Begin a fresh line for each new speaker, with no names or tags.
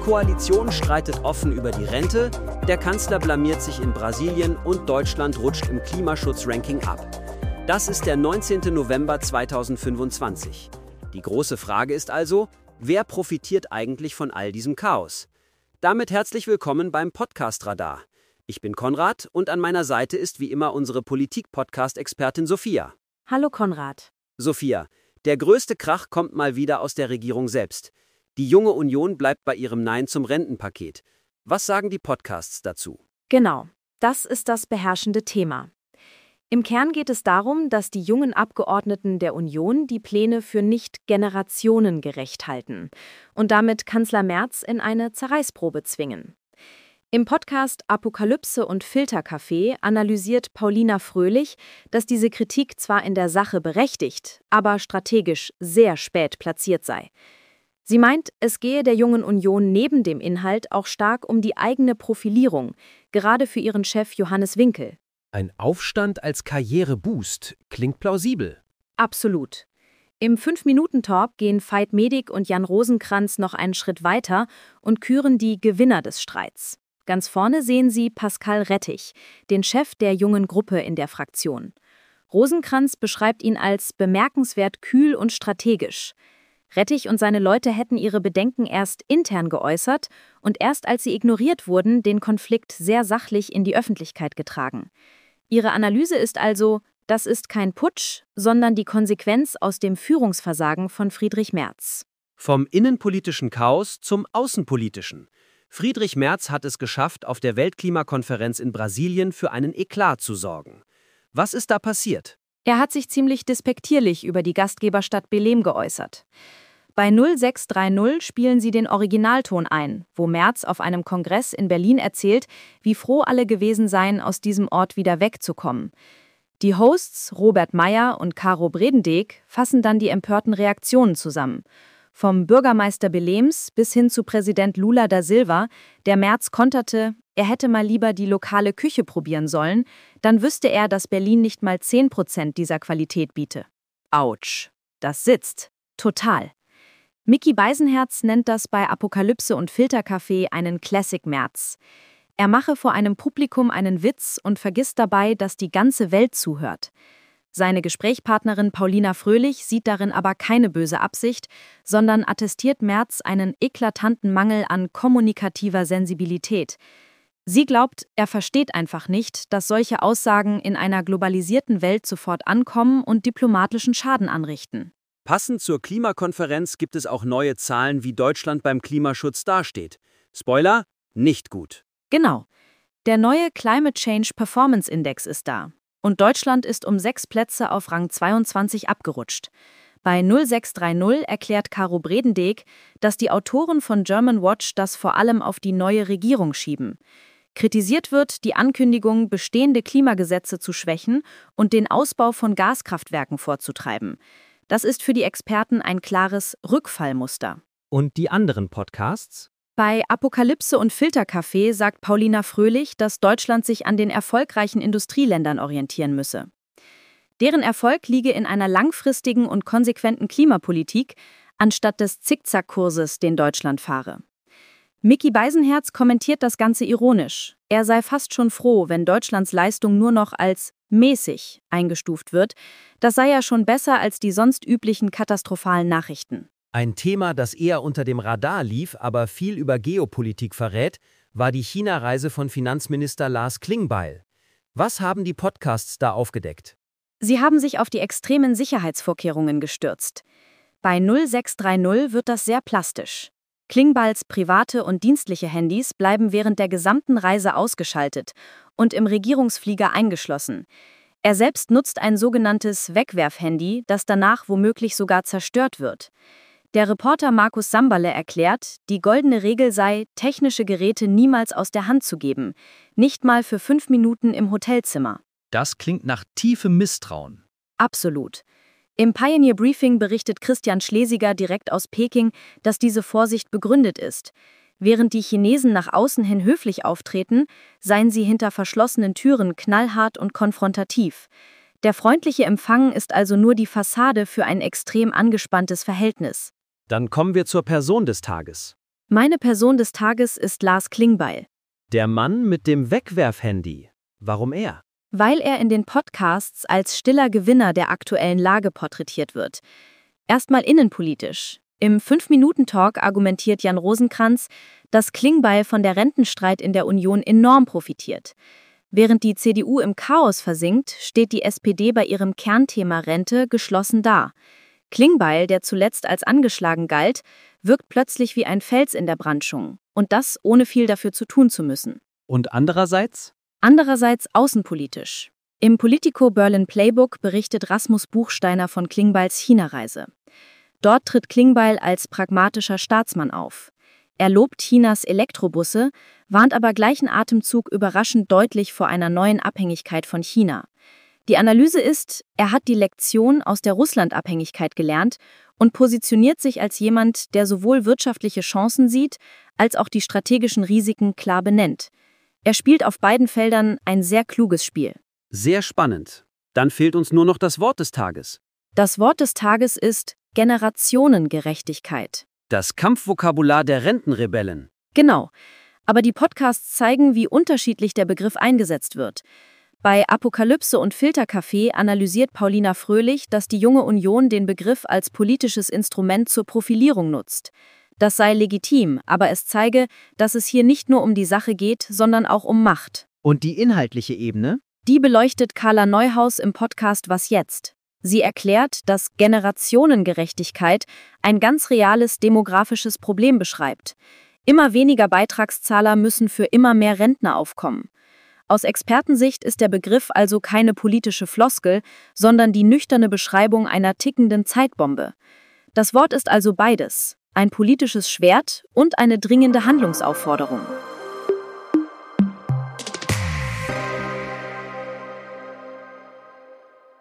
Koalition streitet offen über die Rente, der Kanzler blamiert sich in Brasilien und Deutschland rutscht im Klimaschutzranking ab. Das ist der 19. November 2025. Die große Frage ist also, wer profitiert eigentlich von all diesem Chaos? Damit herzlich willkommen beim Podcast Radar. Ich bin Konrad und an meiner Seite ist wie immer unsere Politik-Podcast-Expertin Sophia.
Hallo Konrad.
Sophia, der größte Krach kommt mal wieder aus der Regierung selbst. Die junge Union bleibt bei ihrem Nein zum Rentenpaket. Was sagen die Podcasts dazu?
Genau, das ist das beherrschende Thema. Im Kern geht es darum, dass die jungen Abgeordneten der Union die Pläne für nicht generationengerecht halten und damit Kanzler Merz in eine Zerreißprobe zwingen. Im Podcast Apokalypse und Filterkaffee analysiert Paulina Fröhlich, dass diese Kritik zwar in der Sache berechtigt, aber strategisch sehr spät platziert sei. Sie meint, es gehe der jungen Union neben dem Inhalt auch stark um die eigene Profilierung, gerade für ihren Chef Johannes Winkel.
Ein Aufstand als Karriereboost klingt plausibel.
Absolut. Im 5-Minuten-Talk gehen Veit Medik und Jan Rosenkrantz noch einen Schritt weiter und küren die Gewinner des Streits. Ganz vorne sehen Sie Pascal Rettich, den Chef der jungen Gruppe in der Fraktion. Rosenkrantz beschreibt ihn als bemerkenswert kühl und strategisch. Rettich und seine Leute hätten ihre Bedenken erst intern geäußert und erst als sie ignoriert wurden, den Konflikt sehr sachlich in die Öffentlichkeit getragen. Ihre Analyse ist also, das ist kein Putsch, sondern die Konsequenz aus dem Führungsversagen von Friedrich Merz.
Vom innenpolitischen Chaos zum außenpolitischen. Friedrich Merz hat es geschafft, auf der Weltklimakonferenz in Brasilien für einen Eklat zu sorgen. Was ist da passiert?
Er hat sich ziemlich despektierlich über die Gastgeberstadt Belém geäußert. Bei 0630 spielen sie den Originalton ein, wo Merz auf einem Kongress in Berlin erzählt, wie froh alle gewesen seien, aus diesem Ort wieder wegzukommen. Die Hosts Robert Meyer und Caro Bredendijk fassen dann die empörten Reaktionen zusammen. Vom Bürgermeister Beléms bis hin zu Präsident Lula da Silva, der Merz konterte, er hätte mal lieber die lokale Küche probieren sollen, dann wüsste er, dass Berlin nicht mal 10% dieser Qualität biete. Autsch, das sitzt. Total. Micky Beisenherz nennt das bei Apokalypse und Filterkaffee einen Classic Merz. Er mache vor einem Publikum einen Witz und vergisst dabei, dass die ganze Welt zuhört. Seine Gesprächspartnerin Paulina Fröhlich sieht darin aber keine böse Absicht, sondern attestiert Merz einen eklatanten Mangel an kommunikativer Sensibilität. Sie glaubt, er versteht einfach nicht, dass solche Aussagen in einer globalisierten Welt sofort ankommen und diplomatischen Schaden anrichten.
Passend zur Klimakonferenz gibt es auch neue Zahlen, wie Deutschland beim Klimaschutz dasteht. Spoiler, nicht gut.
Genau. Der neue Climate Change Performance Index ist da. Und Deutschland ist um 6 Plätze auf Rang 22 abgerutscht. Bei 0630 erklärt Caro Bredendijk, dass die Autoren von German Watch das vor allem auf die neue Regierung schieben. Kritisiert wird die Ankündigung, bestehende Klimagesetze zu schwächen und den Ausbau von Gaskraftwerken vorzutreiben. Das ist für die Experten ein klares Rückfallmuster.
Und die anderen Podcasts?
Bei Apokalypse und Filterkaffee sagt Paulina Fröhlich, dass Deutschland sich an den erfolgreichen Industrieländern orientieren müsse. Deren Erfolg liege in einer langfristigen und konsequenten Klimapolitik, anstatt des Zickzackkurses, den Deutschland fahre. Micky Beisenherz kommentiert das Ganze ironisch. Er sei fast schon froh, wenn Deutschlands Leistung nur noch als mäßig eingestuft wird. Das sei ja schon besser als die sonst üblichen katastrophalen Nachrichten.
Ein Thema, das eher unter dem Radar lief, aber viel über Geopolitik verrät, war die China-Reise von Finanzminister Lars Klingbeil. Was haben die Podcasts da aufgedeckt?
Sie haben sich auf die extremen Sicherheitsvorkehrungen gestürzt. Bei 0630 wird das sehr plastisch. Klingbeils private und dienstliche Handys bleiben während der gesamten Reise ausgeschaltet und im Regierungsflieger eingeschlossen. Er selbst nutzt ein sogenanntes Wegwerfhandy, das danach womöglich sogar zerstört wird. Der Reporter Markus Samberle erklärt, die goldene Regel sei, technische Geräte niemals aus der Hand zu geben, nicht mal für 5 Minuten im Hotelzimmer.
Das klingt nach tiefem Misstrauen.
Absolut. Im Pioneer Briefing berichtet Christian Schlesiger direkt aus Peking, dass diese Vorsicht begründet ist. Während die Chinesen nach außen hin höflich auftreten, seien sie hinter verschlossenen Türen knallhart und konfrontativ. Der freundliche Empfang ist also nur die Fassade für ein extrem angespanntes Verhältnis.
Dann kommen wir zur Person des Tages.
Meine Person des Tages ist Lars Klingbeil.
Der Mann mit dem Wegwerfhandy. Warum er?
Weil er in den Podcasts als stiller Gewinner der aktuellen Lage porträtiert wird. Erstmal innenpolitisch. Im 5-Minuten-Talk argumentiert Jan Rosenkrantz, dass Klingbeil von der Rentenstreit in der Union enorm profitiert. Während die CDU im Chaos versinkt, steht die SPD bei ihrem Kernthema Rente geschlossen da. Klingbeil, der zuletzt als angeschlagen galt, wirkt plötzlich wie ein Fels in der Brandschung. Und das ohne viel dafür zu tun zu müssen.
Und andererseits?
Andererseits außenpolitisch. Im Politico Berlin Playbook berichtet Rasmus Buchsteiner von Klingbeils China-Reise. Dort tritt Klingbeil als pragmatischer Staatsmann auf. Er lobt Chinas Elektrobusse, warnt aber gleichen Atemzug überraschend deutlich vor einer neuen Abhängigkeit von China. Die Analyse ist, er hat die Lektion aus der Russland-Abhängigkeit gelernt und positioniert sich als jemand, der sowohl wirtschaftliche Chancen sieht, als auch die strategischen Risiken klar benennt. Er spielt auf beiden Feldern ein sehr kluges Spiel.
Sehr spannend. Dann fehlt uns nur noch das Wort des Tages.
Das Wort des Tages ist Generationengerechtigkeit.
Das Kampfvokabular der Rentenrebellen.
Genau. Aber die Podcasts zeigen, wie unterschiedlich der Begriff eingesetzt wird. Bei Apokalypse und Filterkaffee analysiert Paulina Fröhlich, dass die junge Union den Begriff als politisches Instrument zur Profilierung nutzt. Das sei legitim, aber es zeige, dass es hier nicht nur um die Sache geht, sondern auch um Macht.
Und die inhaltliche Ebene?
Die beleuchtet Carla Neuhaus im Podcast Was jetzt? Sie erklärt, dass Generationengerechtigkeit ein ganz reales demografisches Problem beschreibt. Immer weniger Beitragszahler müssen für immer mehr Rentner aufkommen. Aus Expertensicht ist der Begriff also keine politische Floskel, sondern die nüchterne Beschreibung einer tickenden Zeitbombe. Das Wort ist also beides: ein politisches Schwert und eine dringende Handlungsaufforderung.